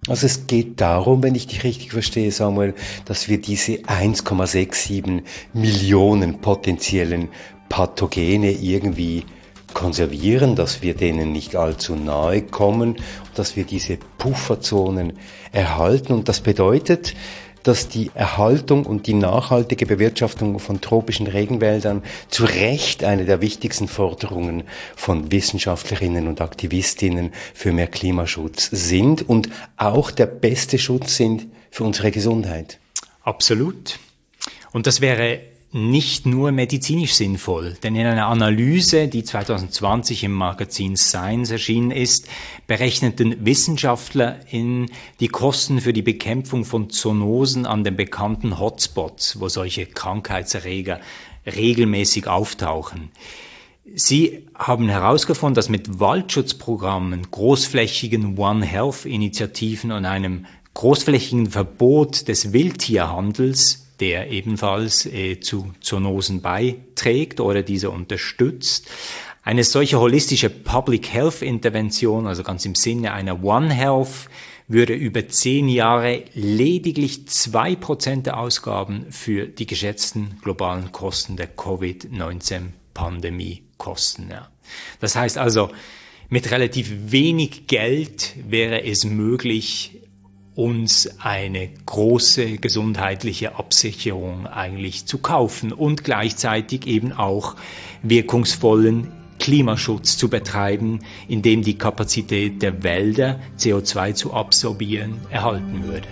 Also es geht darum, wenn ich dich richtig verstehe, Samuel, dass wir diese 1,67 Millionen potenziellen Pathogene irgendwie konservieren, dass wir denen nicht allzu nahe kommen, dass wir diese Pufferzonen erhalten. Und das bedeutet, dass die Erhaltung und die nachhaltige Bewirtschaftung von tropischen Regenwäldern zu Recht eine der wichtigsten Forderungen von Wissenschaftlerinnen und Aktivistinnen für mehr Klimaschutz sind und auch der beste Schutz sind für unsere Gesundheit. Absolut. Und das wäre nicht nur medizinisch sinnvoll, denn in einer Analyse, die 2020 im Magazin Science erschienen ist, berechneten WissenschaftlerInnen die Kosten für die Bekämpfung von Zoonosen an den bekannten Hotspots, wo solche Krankheitserreger regelmäßig auftauchen. Sie haben herausgefunden, dass mit Waldschutzprogrammen, großflächigen One Health-Initiativen und einem großflächigen Verbot des Wildtierhandels, der ebenfalls zu Zoonosen beiträgt oder diese unterstützt. Eine solche holistische Public Health Intervention, also ganz im Sinne einer One Health, würde über 10 Jahre lediglich 2% der Ausgaben für die geschätzten globalen Kosten der Covid-19-Pandemie kosten. Ja. Das heißt also, mit relativ wenig Geld wäre es möglich, uns eine große gesundheitliche Absicherung eigentlich zu kaufen und gleichzeitig eben auch wirkungsvollen Klimaschutz zu betreiben, indem die Kapazität der Wälder, CO2 zu absorbieren, erhalten würde.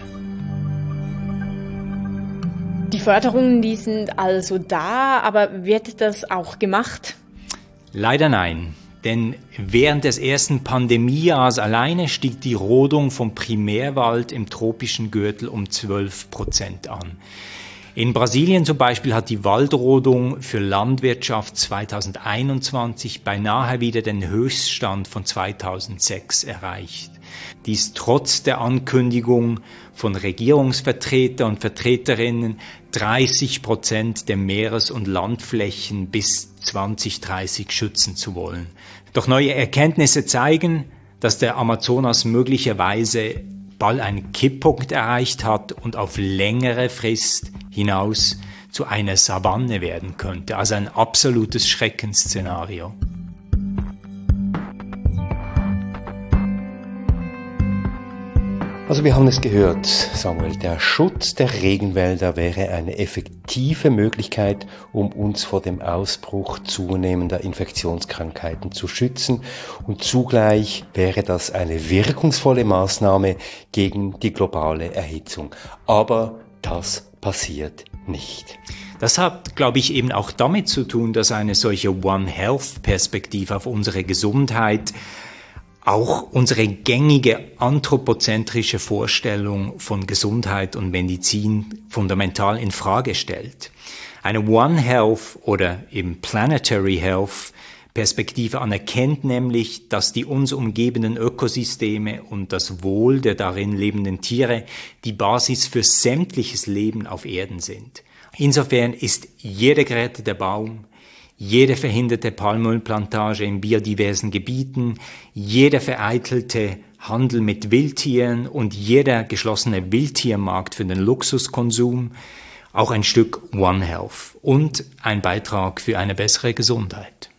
Die Förderungen, die sind also da, aber wird das auch gemacht? Leider nein. Denn während des ersten Pandemiejahres alleine stieg die Rodung vom Primärwald im tropischen Gürtel um 12% an. In Brasilien zum Beispiel hat die Waldrodung für Landwirtschaft 2021 beinahe wieder den Höchststand von 2006 erreicht. Dies trotz der Ankündigung von Regierungsvertretern und Vertreterinnen, 30% der Meeres- und Landflächen bis 2030 schützen zu wollen. Doch neue Erkenntnisse zeigen, dass der Amazonas möglicherweise bald einen Kipppunkt erreicht hat und auf längere Frist hinaus zu einer Savanne werden könnte, also ein absolutes Schreckensszenario. Also wir haben es gehört, Samuel, der Schutz der Regenwälder wäre eine effektive Möglichkeit, um uns vor dem Ausbruch zunehmender Infektionskrankheiten zu schützen, und zugleich wäre das eine wirkungsvolle Maßnahme gegen die globale Erhitzung. Aber das passiert nicht. Das hat, glaube ich, eben auch damit zu tun, dass eine solche One Health-Perspektive auf unsere Gesundheit auch unsere gängige anthropozentrische Vorstellung von Gesundheit und Medizin fundamental in Frage stellt. Eine One Health oder eben Planetary Health Perspektive anerkennt nämlich, dass die uns umgebenden Ökosysteme und das Wohl der darin lebenden Tiere die Basis für sämtliches Leben auf Erden sind. Insofern ist jeder gerettete Baum, jede verhinderte Palmölplantage in biodiversen Gebieten, jeder vereitelte Handel mit Wildtieren und jeder geschlossene Wildtiermarkt für den Luxuskonsum auch ein Stück One Health und ein Beitrag für eine bessere Gesundheit.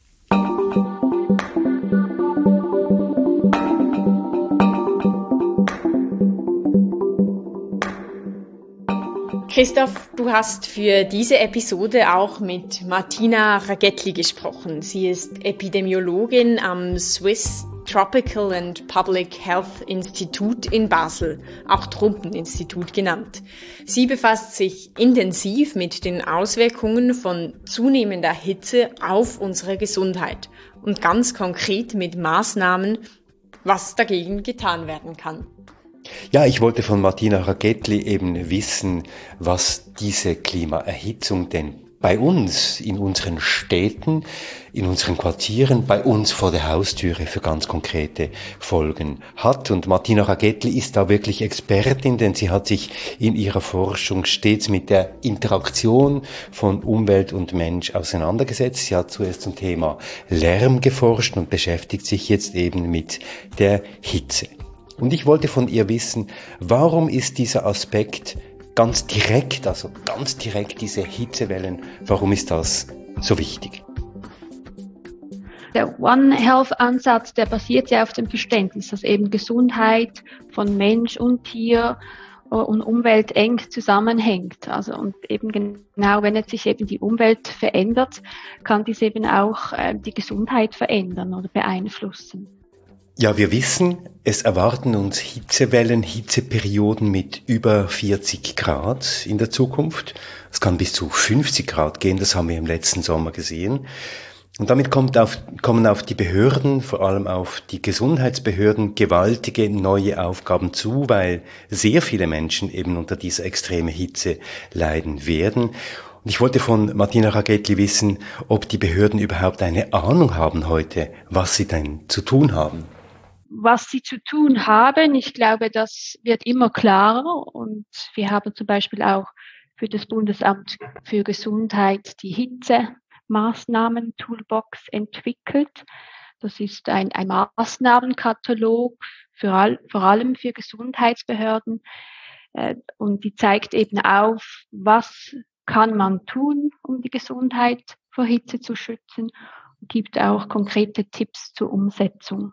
Christoph, du hast für diese Episode auch mit Martina Ragetli gesprochen. Sie ist Epidemiologin am Swiss Tropical and Public Health Institute in Basel, auch Tropeninstitut genannt. Sie befasst sich intensiv mit den Auswirkungen von zunehmender Hitze auf unsere Gesundheit und ganz konkret mit Maßnahmen, was dagegen getan werden kann. Ja, ich wollte von Martina Ragetli eben wissen, was diese Klimaerhitzung denn bei uns, in unseren Städten, in unseren Quartieren, bei uns vor der Haustüre für ganz konkrete Folgen hat. Und Martina Ragetli ist da wirklich Expertin, denn sie hat sich in ihrer Forschung stets mit der Interaktion von Umwelt und Mensch auseinandergesetzt. Sie hat zuerst zum Thema Lärm geforscht und beschäftigt sich jetzt eben mit der Hitze. Und ich wollte von ihr wissen, warum ist dieser Aspekt ganz direkt diese Hitzewellen, warum ist das so wichtig? Der One Health Ansatz, der basiert ja auf dem Verständnis, dass eben Gesundheit von Mensch und Tier und Umwelt eng zusammenhängt. Also und eben genau, wenn jetzt sich eben die Umwelt verändert, kann dies eben auch die Gesundheit verändern oder beeinflussen. Ja, wir wissen, es erwarten uns Hitzewellen, Hitzeperioden mit über 40 Grad in der Zukunft. Es kann bis zu 50 Grad gehen, das haben wir im letzten Sommer gesehen. Und damit kommen auf die Behörden, vor allem auf die Gesundheitsbehörden, gewaltige neue Aufgaben zu, weil sehr viele Menschen eben unter dieser extremen Hitze leiden werden. Und ich wollte von Martina Ragetli wissen, ob die Behörden überhaupt eine Ahnung haben heute, was sie denn zu tun haben. Was sie zu tun haben, ich glaube, das wird immer klarer. Und wir haben zum Beispiel auch für das Bundesamt für Gesundheit die Hitzemaßnahmen-Toolbox entwickelt. Das ist ein Maßnahmenkatalog vor allem für Gesundheitsbehörden. Und die zeigt eben auf, was kann man tun, um die Gesundheit vor Hitze zu schützen, und gibt auch konkrete Tipps zur Umsetzung.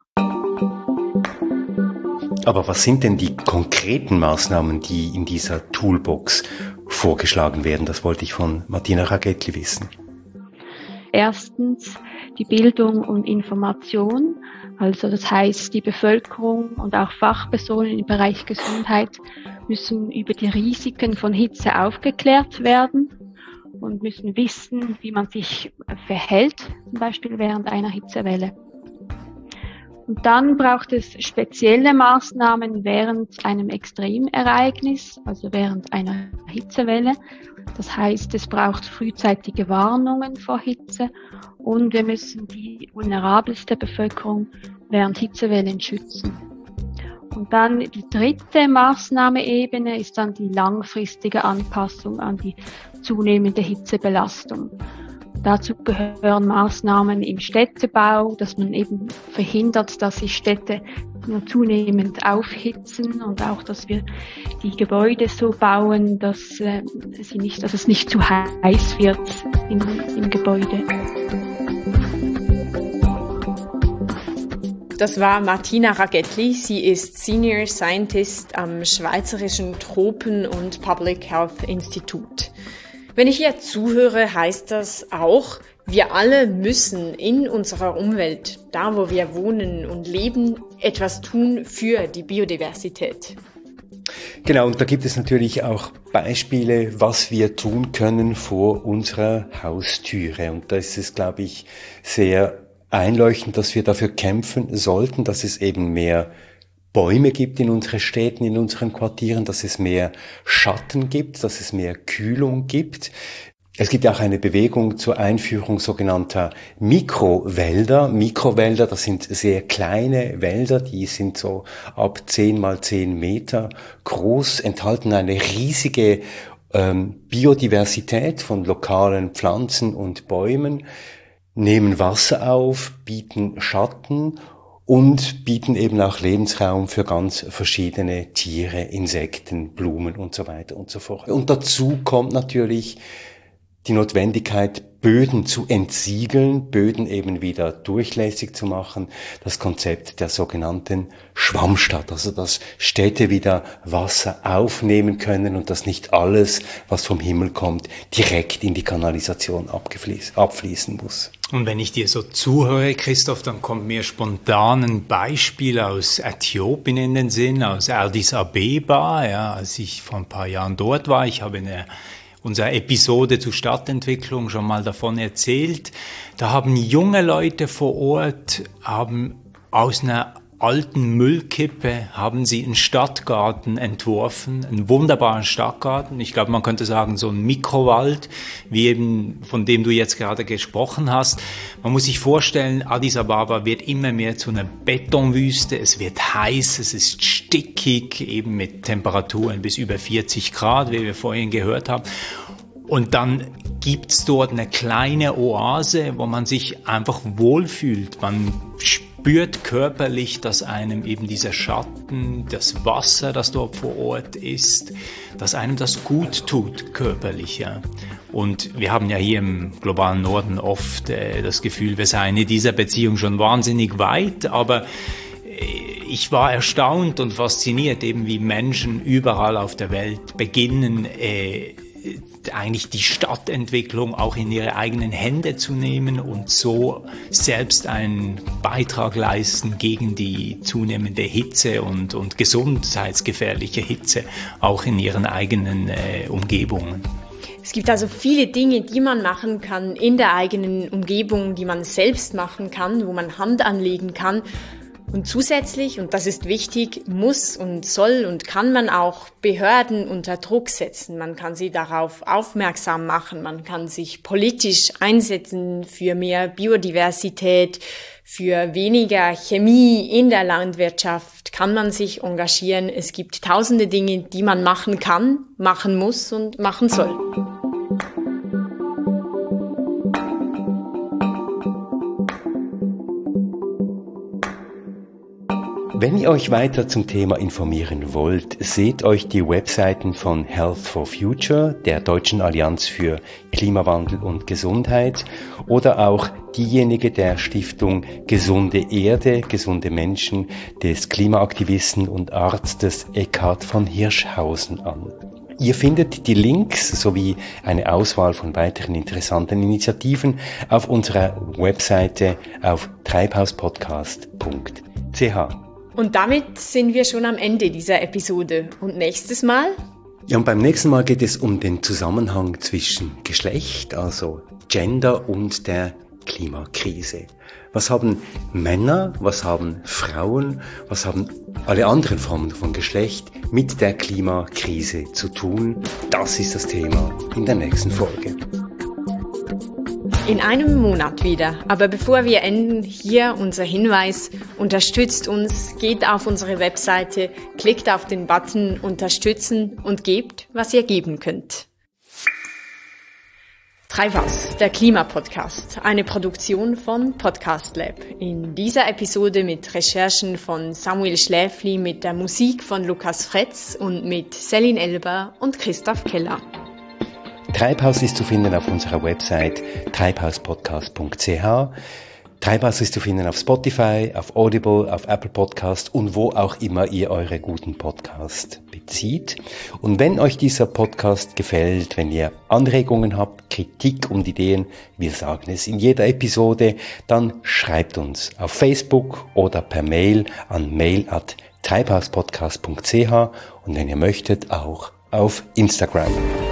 Aber was sind denn die konkreten Maßnahmen, die in dieser Toolbox vorgeschlagen werden? Das wollte ich von Martina Ragetli wissen. Erstens die Bildung und Information. Also das heißt, die Bevölkerung und auch Fachpersonen im Bereich Gesundheit müssen über die Risiken von Hitze aufgeklärt werden und müssen wissen, wie man sich verhält, zum Beispiel während einer Hitzewelle. Und dann braucht es spezielle Maßnahmen während einem Extremereignis, also während einer Hitzewelle. Das heißt, es braucht frühzeitige Warnungen vor Hitze und wir müssen die vulnerabelste Bevölkerung während Hitzewellen schützen. Und dann die dritte Maßnahmeebene ist dann die langfristige Anpassung an die zunehmende Hitzebelastung. Dazu gehören Maßnahmen im Städtebau, dass man eben verhindert, dass sich Städte nur zunehmend aufhitzen und auch, dass wir die Gebäude so bauen, dass es nicht zu heiß wird im Gebäude. Das war Martina Ragetli. Sie ist Senior Scientist am Schweizerischen Tropen- und Public Health Institut. Wenn ich ihr zuhöre, heißt das auch, wir alle müssen in unserer Umwelt, da wo wir wohnen und leben, etwas tun für die Biodiversität. Genau, und da gibt es natürlich auch Beispiele, was wir tun können vor unserer Haustüre. Und da ist es, glaube ich, sehr einleuchtend, dass wir dafür kämpfen sollten, dass es eben mehr Bäume gibt in unseren Städten, in unseren Quartieren, dass es mehr Schatten gibt, dass es mehr Kühlung gibt. Es gibt auch eine Bewegung zur Einführung sogenannter Mikrowälder. Mikrowälder, das sind sehr kleine Wälder, die sind so ab 10 mal 10 Meter groß, enthalten eine riesige Biodiversität von lokalen Pflanzen und Bäumen, nehmen Wasser auf, bieten Schatten und bieten eben auch Lebensraum für ganz verschiedene Tiere, Insekten, Blumen und so weiter und so fort. Und dazu kommt natürlich die Notwendigkeit, Böden zu entsiegeln, Böden eben wieder durchlässig zu machen, das Konzept der sogenannten Schwammstadt, also dass Städte wieder Wasser aufnehmen können und dass nicht alles, was vom Himmel kommt, direkt in die Kanalisation abfließen muss. Und wenn ich dir so zuhöre, Christoph, dann kommt mir spontan ein Beispiel aus Äthiopien in den Sinn, aus Addis Abeba, ja, als ich vor ein paar Jahren dort war. Ich habe unserer Episode zur Stadtentwicklung schon mal davon erzählt. Da haben junge Leute vor Ort, haben aus einer alten Müllkippe, haben sie einen Stadtgarten entworfen, einen wunderbaren Stadtgarten. Ich glaube, man könnte sagen, so ein Mikrowald, wie eben von dem du jetzt gerade gesprochen hast. Man muss sich vorstellen, Addis Ababa wird immer mehr zu einer Betonwüste. Es wird heiß, es ist stickig, eben mit Temperaturen bis über 40 Grad, wie wir vorhin gehört haben. Und dann gibt's dort eine kleine Oase, wo man sich einfach wohlfühlt. Man spürt körperlich, dass einem eben dieser Schatten, das Wasser, das dort vor Ort ist, dass einem das gut tut, körperlich. Ja. Und wir haben ja hier im globalen Norden oft das Gefühl, wir seien in dieser Beziehung schon wahnsinnig weit, aber ich war erstaunt und fasziniert, eben wie Menschen überall auf der Welt beginnen, eigentlich die Stadtentwicklung auch in ihre eigenen Hände zu nehmen und so selbst einen Beitrag leisten gegen die zunehmende Hitze und gesundheitsgefährliche Hitze auch in ihren eigenen Umgebungen. Es gibt also viele Dinge, die man machen kann in der eigenen Umgebung, die man selbst machen kann, wo man Hand anlegen kann. Und zusätzlich, und das ist wichtig, muss und soll und kann man auch Behörden unter Druck setzen. Man kann sie darauf aufmerksam machen, man kann sich politisch einsetzen für mehr Biodiversität, für weniger Chemie in der Landwirtschaft, kann man sich engagieren. Es gibt tausende Dinge, die man machen kann, machen muss und machen soll. Wenn ihr euch weiter zum Thema informieren wollt, seht euch die Webseiten von Health for Future, der Deutschen Allianz für Klimawandel und Gesundheit, oder auch diejenige der Stiftung Gesunde Erde, gesunde Menschen des Klimaaktivisten und Arztes Eckhard von Hirschhausen an. Ihr findet die Links sowie eine Auswahl von weiteren interessanten Initiativen auf unserer Webseite auf treibhauspodcast.ch. Und damit sind wir schon am Ende dieser Episode. Und nächstes Mal? Ja, und beim nächsten Mal geht es um den Zusammenhang zwischen Geschlecht, also Gender, und der Klimakrise. Was haben Männer, was haben Frauen, was haben alle anderen Formen von Geschlecht mit der Klimakrise zu tun? Das ist das Thema in der nächsten Folge. In einem Monat wieder. Aber bevor wir enden, hier unser Hinweis: Unterstützt uns, geht auf unsere Webseite, klickt auf den Button Unterstützen und gebt, was ihr geben könnt. Treibhaus, der Klimapodcast, eine Produktion von Podcast Lab. In dieser Episode mit Recherchen von Samuel Schläfli, mit der Musik von Lukas Fretz und mit Selin Elber und Christoph Keller. Treibhaus ist zu finden auf unserer Website treibhauspodcast.ch. Treibhaus ist zu finden auf Spotify, auf Audible, auf Apple Podcast und wo auch immer ihr eure guten Podcasts bezieht. Und wenn euch dieser Podcast gefällt, wenn ihr Anregungen habt, Kritik und Ideen, wir sagen es in jeder Episode, dann schreibt uns auf Facebook oder per Mail an mail@treibhauspodcast.ch und wenn ihr möchtet auch auf Instagram.